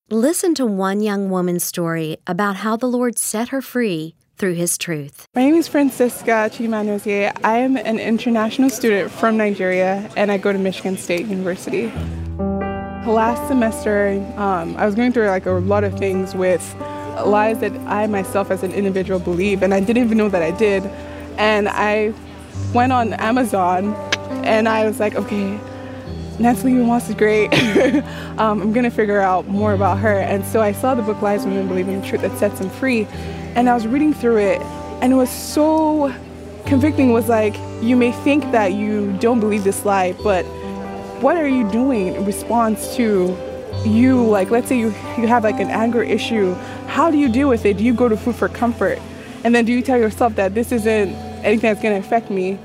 Listen to one young woman's story about how the Lord set her free through His truth. My name is Francisca Chimanozie. I am an international student from Nigeria, and I go to Michigan State University. Last semester, I was going through a lot of things with lies that I myself as an individual believe, and I didn't even know that I did. And I went on Amazon, and I was like, okay, Nancy Lee Moss is great. I'm going to figure out more about her. And so I saw the book Lies Women Believe in the Truth That Sets Them Free. And I was reading through it, and it was so convicting. It was like, you may think that you don't believe this lie, but what are you doing in response to you? Like, let's say you have like an anger issue. How do you deal with it? Do you go to food for comfort? And then do you tell yourself that this isn't anything that's going to affect me?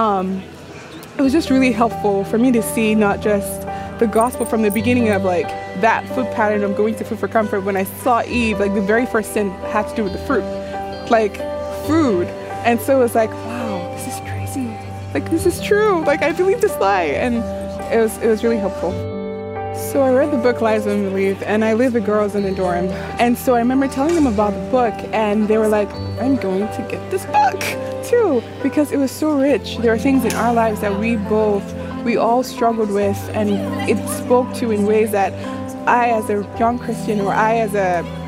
It was just really helpful for me to see not just the gospel from the beginning of like that food pattern of going to food for comfort. When I saw Eve, like the very first sin had to do with the fruit, like food. And so it was like, wow, this is crazy. Like, this is true. Like, I believe this lie. And it was really helpful. So I read the book Lies Women Believe, and I lived with girls in a dorm. And so I remember telling them about the book, and they were like, I'm going to get this book too, because it was so rich. There are things in our lives that we all struggled with, and it spoke to in ways that I as a young Christian, or I as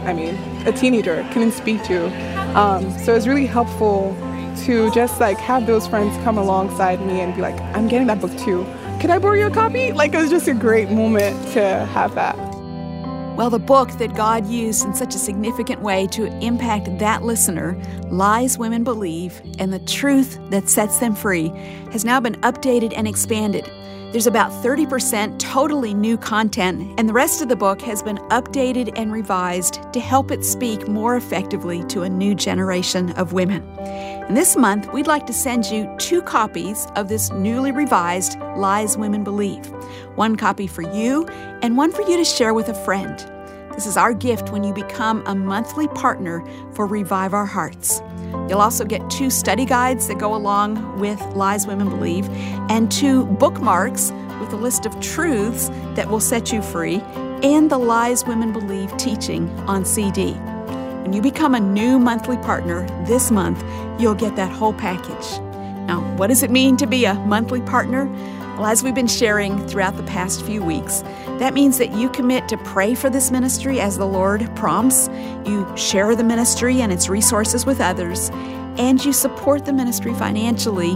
a teenager, couldn't speak to. So it was really helpful to just like have those friends come alongside me and be like, I'm getting that book too. Can I borrow your copy? Like, it was just a great moment to have that. Well, the book that God used in such a significant way to impact that listener, Lies Women Believe and the Truth That Sets Them Free, has now been updated and expanded. There's about 30% totally new content, and the rest of the book has been updated and revised to help it speak more effectively to a new generation of women. And this month, we'd like to send you 2 copies of this newly revised Lies Women Believe. 1 copy for you, and 1 for you to share with a friend. This is our gift when you become a monthly partner for Revive Our Hearts. You'll also get 2 study guides that go along with Lies Women Believe, and 2 bookmarks with a list of truths that will set you free, and the Lies Women Believe teaching on CD. When you become a new monthly partner this month, you'll get that whole package. Now, what does it mean to be a monthly partner? Well, as we've been sharing throughout the past few weeks, that means that you commit to pray for this ministry as the Lord prompts, you share the ministry and its resources with others, and you support the ministry financially,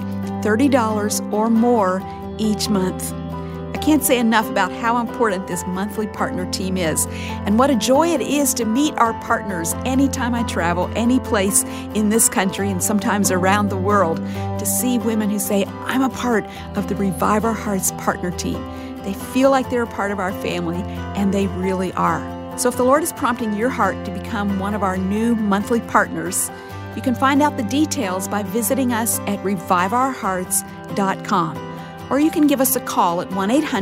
$30 or more each month. I can't say enough about how important this monthly partner team is, and what a joy it is to meet our partners anytime I travel, any place in this country and sometimes around the world, to see women who say, I'm a part of the Revive Our Hearts partner team. They feel like they're a part of our family, and they really are. So if the Lord is prompting your heart to become one of our new monthly partners, you can find out the details by visiting us at reviveourhearts.com. Or you can give us a call at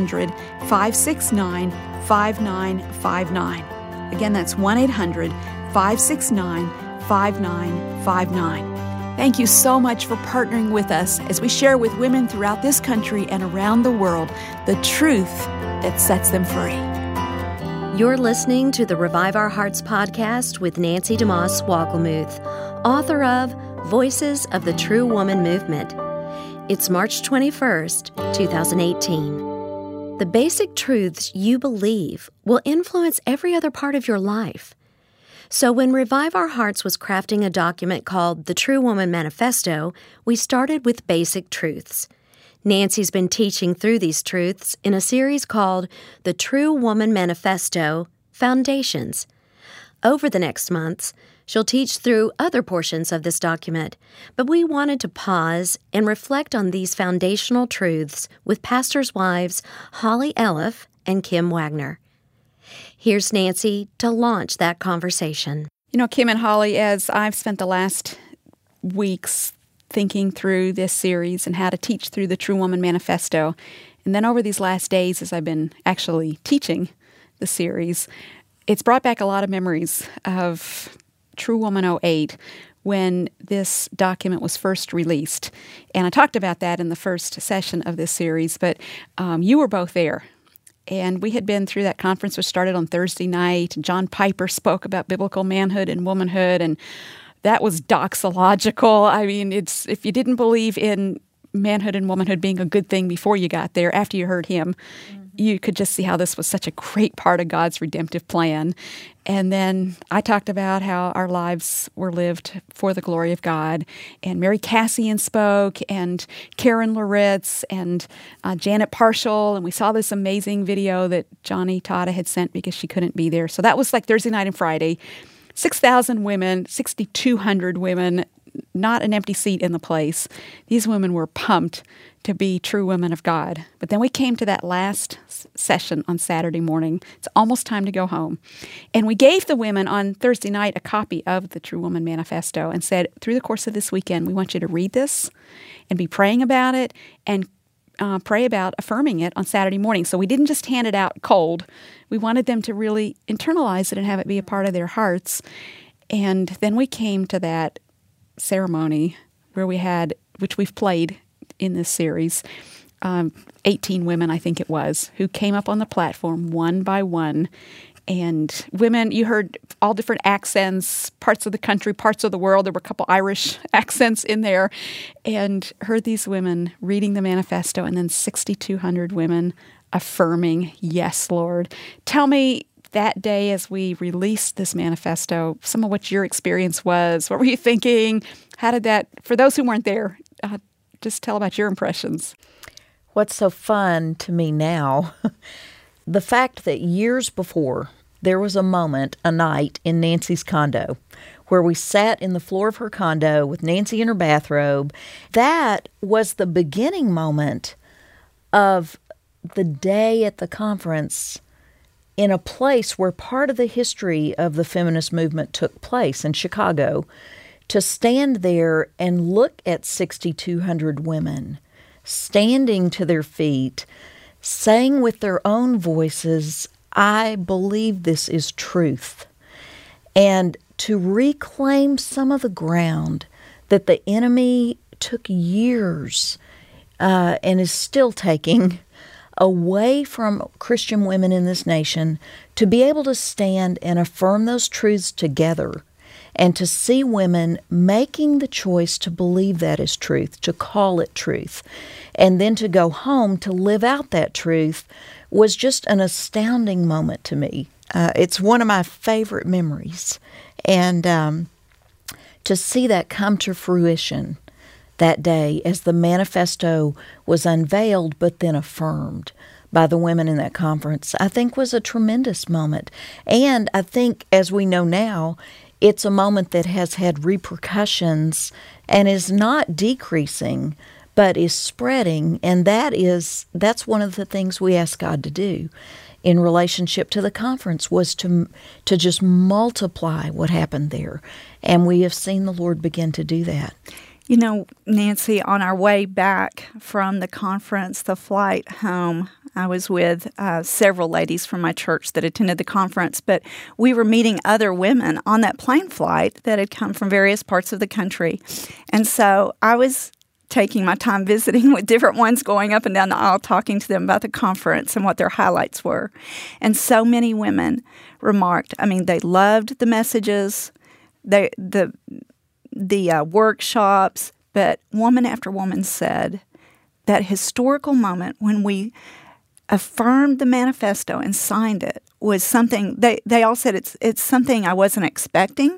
1-800-569-5959. Again, that's 1-800-569-5959. Thank you so much for partnering with us as we share with women throughout this country and around the world the truth that sets them free. You're listening to the Revive Our Hearts podcast with Nancy DeMoss Wogelmuth, author of Voices of the True Woman Movement. It's March 21st, 2018. The basic truths you believe will influence every other part of your life. So when Revive Our Hearts was crafting a document called The True Woman Manifesto, we started with basic truths. Nancy's been teaching through these truths in a series called The True Woman Manifesto Foundations. Over the next months, she'll teach through other portions of this document, but we wanted to pause and reflect on these foundational truths with pastors' wives Holly Elliff and Kim Wagner. Here's Nancy to launch that conversation. You know, Kim and Holly, as I've spent the last weeks thinking through this series and how to teach through the True Woman Manifesto, and then over these last days as I've been actually teaching the series, it's brought back a lot of memories of True Woman 08 when this document was first released. And I talked about that in the first session of this series, but you were both there. And we had been through that conference, which started on Thursday night. John Piper spoke about biblical manhood and womanhood, and that was doxological. I mean, it's if you didn't believe in manhood and womanhood being a good thing before you got there, after you heard him, you could just see how this was such a great part of God's redemptive plan. And then I talked about how our lives were lived for the glory of God. And Mary Cassian spoke, and Karen Loritz, and Janet Parshall. And we saw this amazing video that Johnny Tata had sent because she couldn't be there. So that was like Thursday night and Friday. 6,000 women, 6,200 women, not an empty seat in the place. These women were pumped to be true women of God. But then we came to that last session on Saturday morning. It's almost time to go home. And we gave the women on Thursday night a copy of the True Woman Manifesto and said, through the course of this weekend, we want you to read this and be praying about it and pray about affirming it on Saturday morning. So we didn't just hand it out cold. We wanted them to really internalize it and have it be a part of their hearts. And then we came to that ceremony where we had, which we've played in this series, 18 women, I think it was, who came up on the platform one by one. And women, you heard all different accents, parts of the country, parts of the world. There were a couple Irish accents in there. And heard these women reading the manifesto, and then 6,200 women affirming, yes, Lord. Tell me, that day as we released this manifesto, some of what your experience was. What were you thinking? How did that, for those who weren't there, just tell about your impressions. What's so fun to me now, the fact that years before, there was a moment, a night in Nancy's condo where we sat in the floor of her condo with Nancy in her bathrobe. That was the beginning moment of the day at the conference in a place where part of the history of the feminist movement took place in Chicago. To stand there and look at 6,200 women standing to their feet, saying with their own voices, I believe this is truth. And to reclaim some of the ground that the enemy took years and is still taking away from Christian women in this nation, to be able to stand and affirm those truths together, and to see women making the choice to believe that is truth, to call it truth, and then to go home to live out that truth was just an astounding moment to me. It's one of my favorite memories. And to see that come to fruition that day as the manifesto was unveiled but then affirmed by the women in that conference, I think was a tremendous moment. And I think, as we know now, it's a moment that has had repercussions and is not decreasing, but is spreading. And that's one of the things we ask God to do in relationship to the conference, was to just multiply what happened there. And we have seen the Lord begin to do that. You know, Nancy, on our way back from the conference, the flight home, I was with several ladies from my church that attended the conference, but we were meeting other women on that plane flight that had come from various parts of the country. And so I was taking my time visiting with different ones, going up and down the aisle, talking to them about the conference and what their highlights were. And so many women remarked, I mean, they loved the messages, the workshops, but woman after woman said that historical moment when we affirmed the manifesto and signed it was something, they all said it's something I wasn't expecting,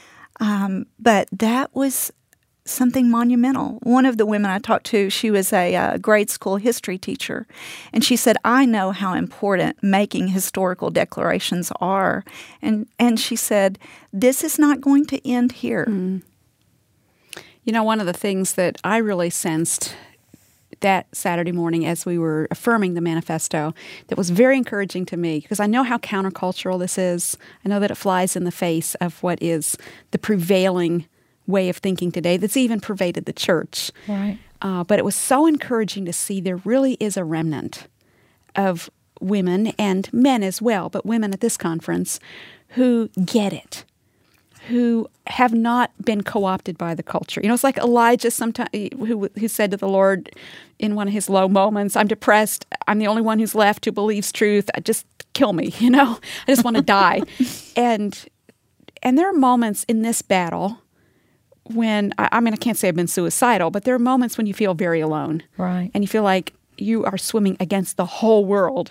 but that was something monumental. One of the women I talked to, she was a grade school history teacher, and she said, I know how important making historical declarations are. And she said, this is not going to end here. Mm. You know, one of the things that I really sensed that Saturday morning as we were affirming the manifesto that was very encouraging to me, because I know how countercultural this is. I know that it flies in the face of what is the prevailing way of thinking today that's even pervaded the church. Right. But it was so encouraging to see there really is a remnant of women and men as well, but women at this conference who get it, who have not been co-opted by the culture. You know, it's like Elijah sometimes who said to the Lord in one of his low moments, I'm depressed. I'm the only one who's left who believes truth. Just kill me, you know. I just want to die. And there are moments in this battle when, I mean, I can't say I've been suicidal, but there are moments when you feel very alone. Right. And you feel like you are swimming against the whole world.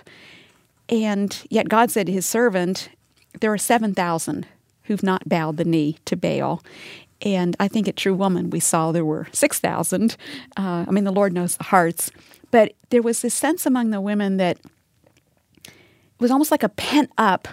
And yet God said to his servant, there are 7,000 who've not bowed the knee to Baal. And I think at True Woman we saw there were 6,000. I mean, the Lord knows the hearts. But there was this sense among the women that it was almost like a pent-up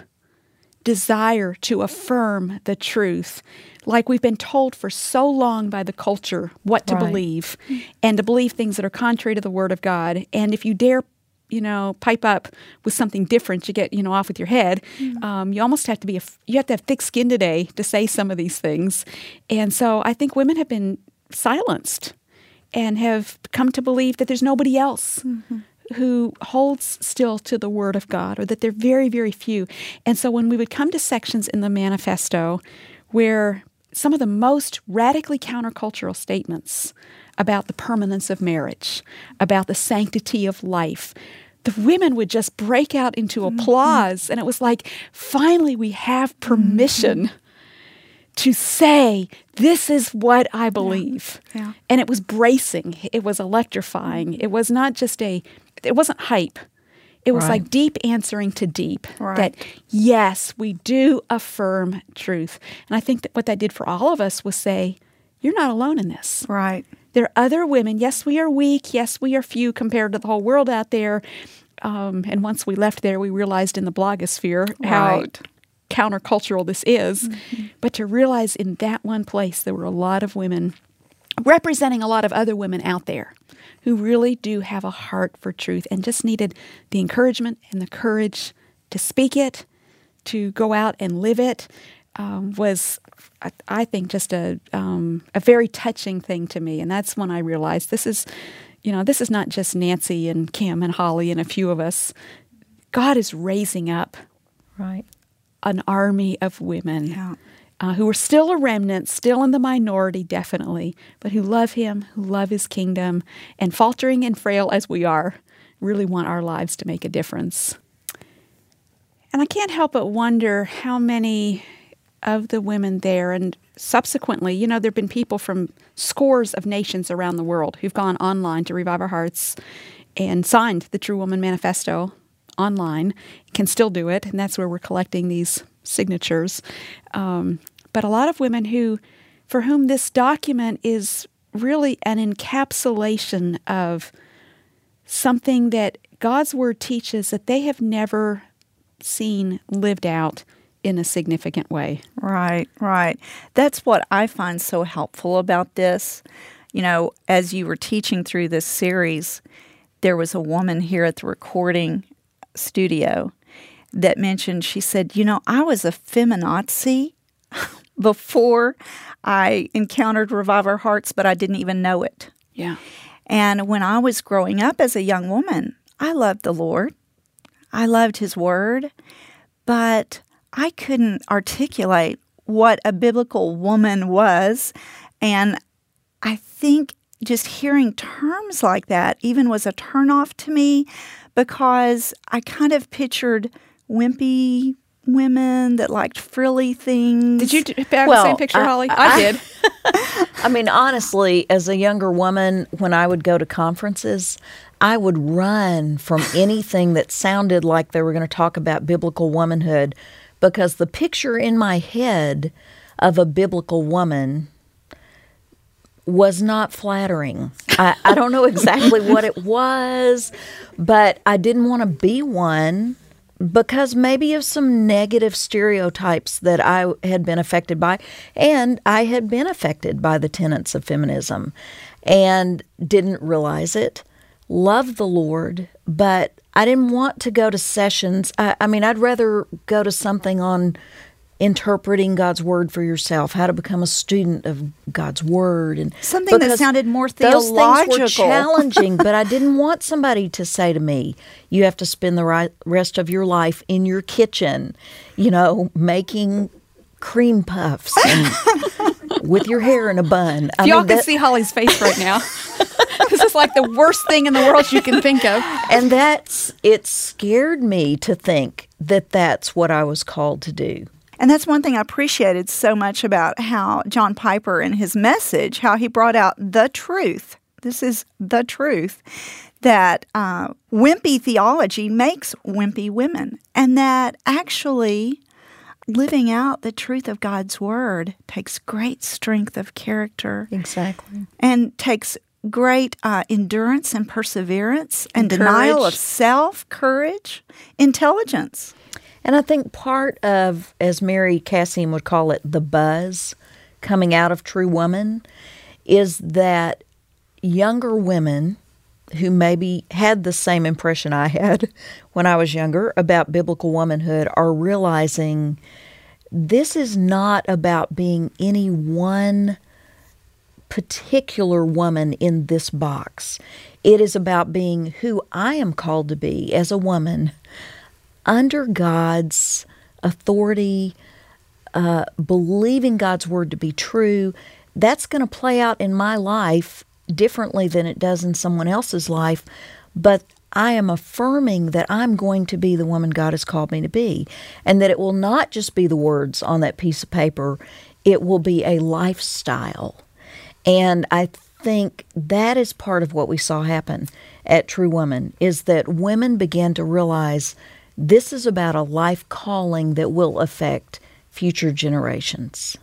desire to affirm the truth, like we've been told for so long by the culture what to believe, and to believe things that are contrary to the Word of God. And if you dare, you know, pipe up with something different, you get, you know, off with your head. You almost have to be, you have to have thick skin today to say some of these things. And so I think women have been silenced and have come to believe that there's nobody else who holds still to the Word of God, or that they're very, very few. And so when we would come to sections in the manifesto where some of the most radically countercultural statements about the permanence of marriage, about the sanctity of life, the women would just break out into applause. And it was like, finally we have permission to say, this is what I believe. Yeah. And it was bracing. It was electrifying. It was not just it wasn't hype. It was like deep answering to deep. Right. That, yes, we do affirm truth. And I think that what that did for all of us was say, you're not alone in this. Right. There are other women. Yes, we are weak. Yes, we are few compared to the whole world out there. And once we left there, we realized in the blogosphere how countercultural this is. But to realize in that one place, there were a lot of women representing a lot of other women out there who really do have a heart for truth and just needed the encouragement and the courage to speak it, to go out and live it, was, I think, just a very touching thing to me. And that's when I realized this is not just Nancy and Kim and Holly and a few of us. God is raising up an army of women who are still a remnant, still in the minority, definitely, but who love Him, who love His kingdom, and faltering and frail as we are, really want our lives to make a difference. And I can't help but wonder how many of the women there, and subsequently, you know, there have been people from scores of nations around the world who've gone online to Revive Our Hearts and signed the True Woman Manifesto online, can still do it, and that's where we're collecting these signatures. But a lot of women for whom this document is really an encapsulation of something that God's Word teaches that they have never seen lived out in a significant way. Right, right. That's what I find so helpful about this. You know, as you were teaching through this series, there was a woman here at the recording studio that mentioned, she said, you know, I was a feminazi before I encountered Revive Our Hearts, but I didn't even know it. Yeah. And when I was growing up as a young woman, I loved the Lord. I loved His Word, but I couldn't articulate what a biblical woman was. And I think just hearing terms like that even was a turnoff to me, because I kind of pictured wimpy women that liked frilly things. Did you have the same picture, Holly? I did. I mean, honestly, as a younger woman, when I would go to conferences, I would run from anything that sounded like they were going to talk about biblical womanhood, because the picture in my head of a biblical woman was not flattering. I don't know exactly what it was, but I didn't want to be one because maybe of some negative stereotypes that I had been affected by. And I had been affected by the tenets of feminism and didn't realize it. Loved the Lord, but I didn't want to go to sessions. I mean, I'd rather go to something on interpreting God's Word for yourself, how to become a student of God's Word. And something that sounded more theological. Those things were challenging, but I didn't want somebody to say to me, you have to spend the rest of your life in your kitchen, you know, making cream puffs and with your hair in a bun. If y'all can see Holly's face right now. This is like the worst thing in the world you can think of. And it scared me to think that that's what I was called to do. And that's one thing I appreciated so much about how John Piper in his message, how he brought out the truth. This is the truth, that wimpy theology makes wimpy women. And that actually living out the truth of God's Word takes great strength of character. Exactly. And takes great endurance and perseverance and denial of self, courage, intelligence. And I think part of, as Mary Kassian would call it, the buzz coming out of True Woman is that younger women who maybe had the same impression I had when I was younger about biblical womanhood are realizing this is not about being any one particular woman in this box. It is about being who I am called to be as a woman under God's authority, believing God's Word to be true. That's going to play out in my life differently than it does in someone else's life, but I am affirming that I'm going to be the woman God has called me to be, and that it will not just be the words on that piece of paper, it will be a lifestyle. And I think that is part of what we saw happen at True Woman, is that women began to realize this is about a life calling that will affect future generations.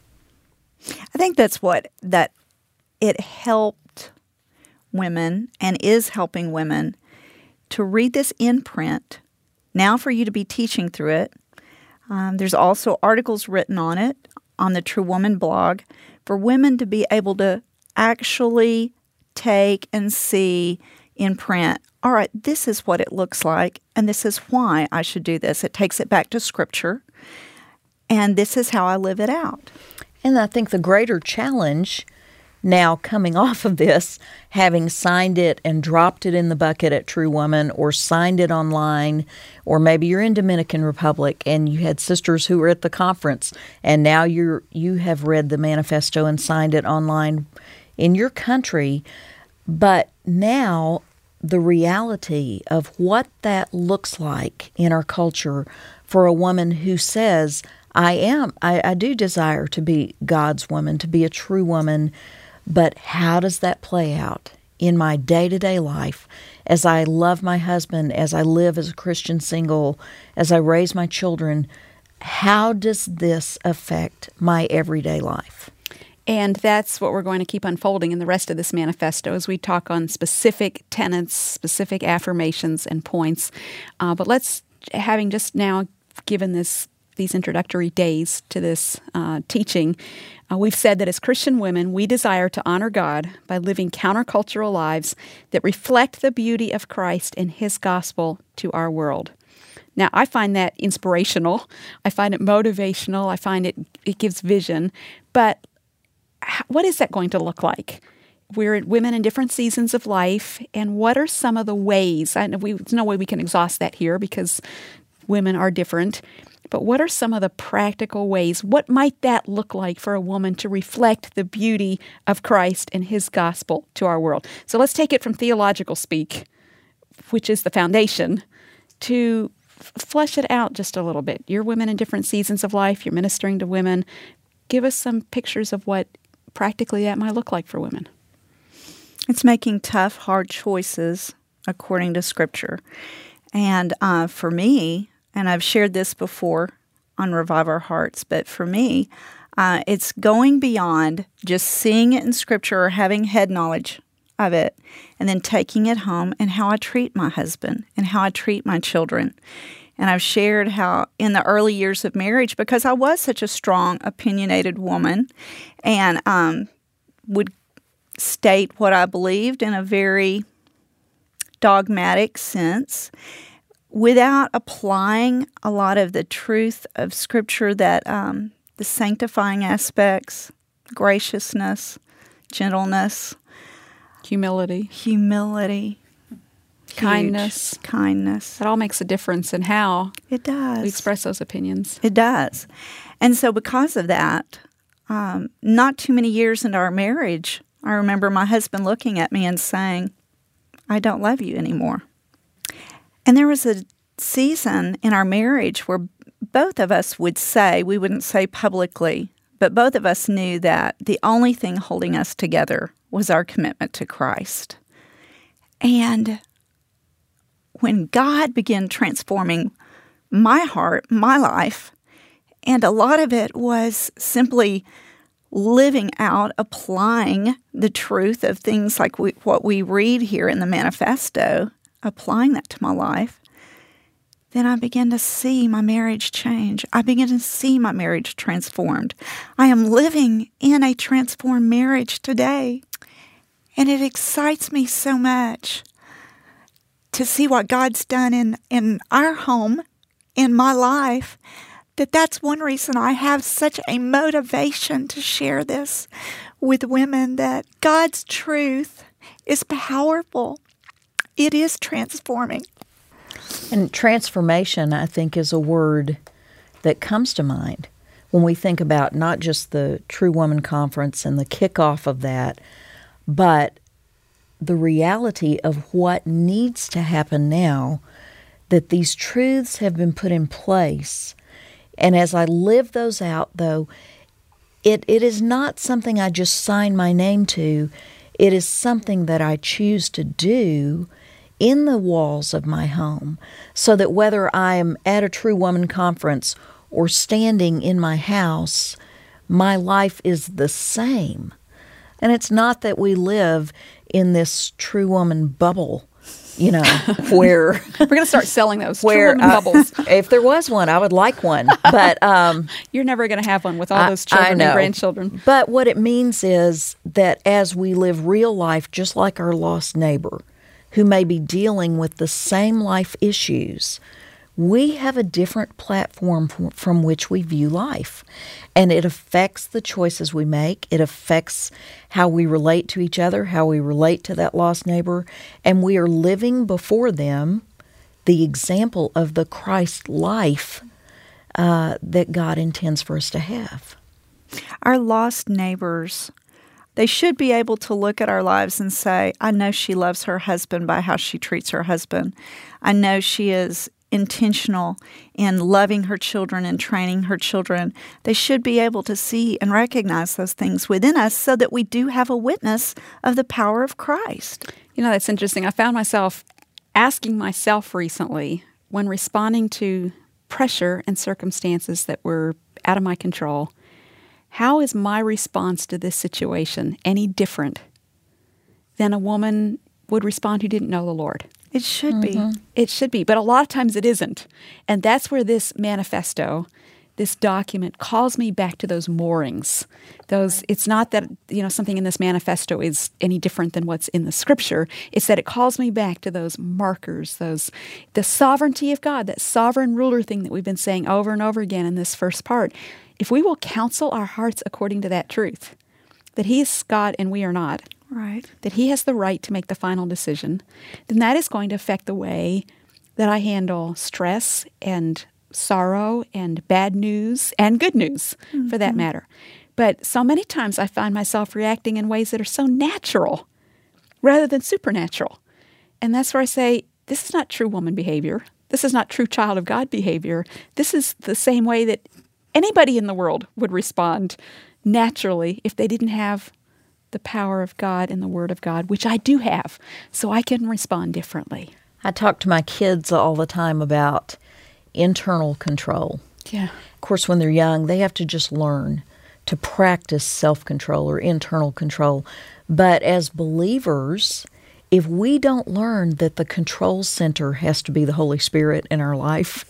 I think that's that it helped women and is helping women to read this in print, now for you to be teaching through it. There's also articles written on it on the True Woman blog for women to be able to actually take and see in print, all right, this is what it looks like, and this is why I should do this. It takes it back to Scripture, and this is how I live it out. And I think the greater challenge now coming off of this, having signed it and dropped it in the bucket at True Woman, or signed it online, or maybe you're in Dominican Republic and you had sisters who were at the conference, and now you have read the manifesto and signed it online in your country. But now the reality of what that looks like in our culture for a woman who says, I do desire to be God's woman, to be a true woman, but how does that play out in my day-to-day life as I love my husband, as I live as a Christian single, as I raise my children? How does this affect my everyday life? And that's what we're going to keep unfolding in the rest of this manifesto as we talk on specific tenets, specific affirmations and points. But let's, having just now given these introductory days to this teaching, we've said that as Christian women, we desire to honor God by living countercultural lives that reflect the beauty of Christ and His gospel to our world. Now, I find that inspirational. I find it motivational. I find it gives vision. But what is that going to look like? We're women in different seasons of life, and what are some of the ways? I know there's no way we can exhaust that here because women are different. But what are some of the practical ways? What might that look like for a woman to reflect the beauty of Christ and His gospel to our world? So let's take it from theological speak, which is the foundation, to flesh it out just a little bit. You're women in different seasons of life. You're ministering to women. Give us some pictures of what practically that might look like for women. It's making tough, hard choices according to Scripture. And for me, and I've shared this before on Revive Our Hearts, but for me, it's going beyond just seeing it in Scripture or having head knowledge of it, and then taking it home and how I treat my husband and how I treat my children. And I've shared how in the early years of marriage, because I was such a strong, opinionated woman and would state what I believed in a very dogmatic sense, without applying a lot of the truth of Scripture, that the sanctifying aspects, graciousness, gentleness, humility, Huge. Kindness. Kindness. That all makes a difference in how It does. we express those opinions. It does. And so because of that, not too many years into our marriage, I remember my husband looking at me and saying, I don't love you anymore. And there was a season in our marriage where both of us would say, we wouldn't say publicly, but both of us knew that the only thing holding us together was our commitment to Christ. And when God began transforming my heart, my life, and a lot of it was simply living out, applying the truth of things like what we read here in the manifesto, applying that to my life, then I began to see my marriage change. I began to see my marriage transformed. I am living in a transformed marriage today, and it excites me so much to see what God's done in our home, in my life, that's one reason I have such a motivation to share this with women, that God's truth is powerful. It is transforming. And transformation, I think, is a word that comes to mind when we think about not just the True Woman Conference and the kickoff of that, but the reality of what needs to happen now, that these truths have been put in place. And as I live those out, though, it is not something I just sign my name to. It is something that I choose to do in the walls of my home, so that whether I am at a True Woman Conference or standing in my house, my life is the same. And it's not that we live in this True Woman bubble, where We're going to start selling those True Woman bubbles. If there was one, I would like one. But You're never going to have one with all those children and grandchildren. But what it means is that as we live real life, just like our lost neighbor, who may be dealing with the same life issues, we have a different platform from which we view life. And it affects the choices we make. It affects how we relate to each other, how we relate to that lost neighbor. And we are living before them the example of the Christ life that God intends for us to have. Our lost neighbors, they should be able to look at our lives and say, I know she loves her husband by how she treats her husband. I know she is intentional in loving her children and training her children. They should be able to see and recognize those things within us so that we do have a witness of the power of Christ. That's interesting. I found myself asking myself recently, when responding to pressure and circumstances that were out of my control, how is my response to this situation any different than a woman would respond who didn't know the Lord? It should be. It should be, but a lot of times it isn't. And that's where this manifesto, this document, calls me back to those moorings. It's not that, something in this manifesto is any different than what's in the Scripture. It's that it calls me back to those markers, the sovereignty of God, that sovereign ruler thing that we've been saying over and over again in this first part. If we will counsel our hearts according to that truth, that He is God and we are not, right, that He has the right to make the final decision, then that is going to affect the way that I handle stress and sorrow and bad news and good news, for that matter. But so many times I find myself reacting in ways that are so natural rather than supernatural. And that's where I say, this is not true woman behavior. This is not true child of God behavior. This is the same way that anybody in the world would respond naturally if they didn't have the power of God and the Word of God, which I do have, so I can respond differently. I talk to my kids all the time about internal control. Yeah. Of course, when they're young, they have to just learn to practice self-control or internal control. But as believers, if we don't learn that the control center has to be the Holy Spirit in our life,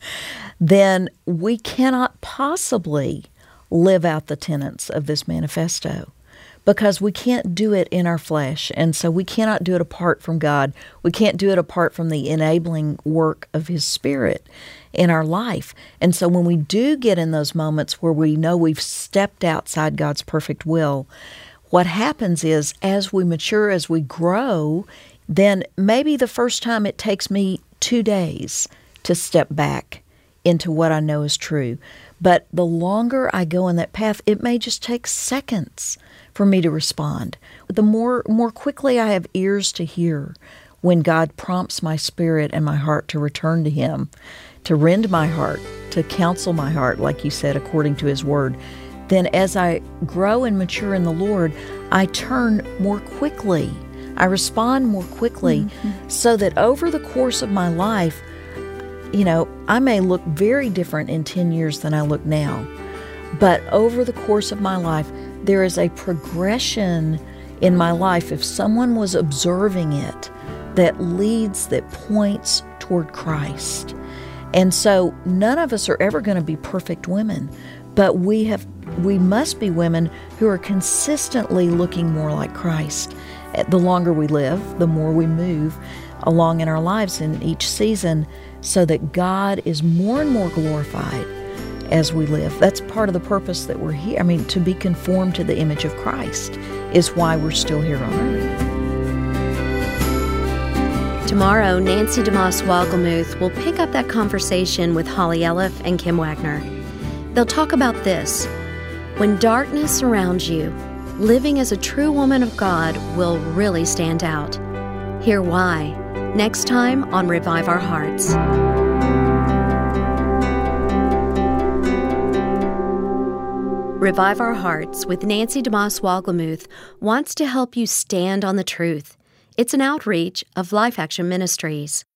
then we cannot possibly live out the tenets of this manifesto, because we can't do it in our flesh. And so we cannot do it apart from God. We can't do it apart from the enabling work of His Spirit in our life. And so when we do get in those moments where we know we've stepped outside God's perfect will, what happens is, as we mature, as we grow then maybe the first time it takes me 2 days to step back into what I know is true. But the longer I go in that path, it may just take seconds for me to respond. The more quickly I have ears to hear when God prompts my spirit and my heart to return to Him, to rend my heart, to counsel my heart, like you said, according to His Word, then as I grow and mature in the Lord, I turn more quickly. I respond more quickly, so that over the course of my life, I may look very different in 10 years than I look now. But over the course of my life, there is a progression in my life, if someone was observing it, that leads, that points toward Christ. And so none of us are ever going to be perfect women, but we must be women who are consistently looking more like Christ. The longer we live, the more we move along in our lives in each season, so that God is more and more glorified as we live. That's part of the purpose that we're here. To be conformed to the image of Christ is why we're still here on earth. Tomorrow, Nancy DeMoss Wohlgemuth will pick up that conversation with Holly Elliff and Kim Wagner. They'll talk about this. When darkness surrounds you, living as a true woman of God will really stand out. Hear why next time on Revive Our Hearts. Revive Our Hearts with Nancy DeMoss Wohlgemuth wants to help you stand on the truth. It's an outreach of Life Action Ministries.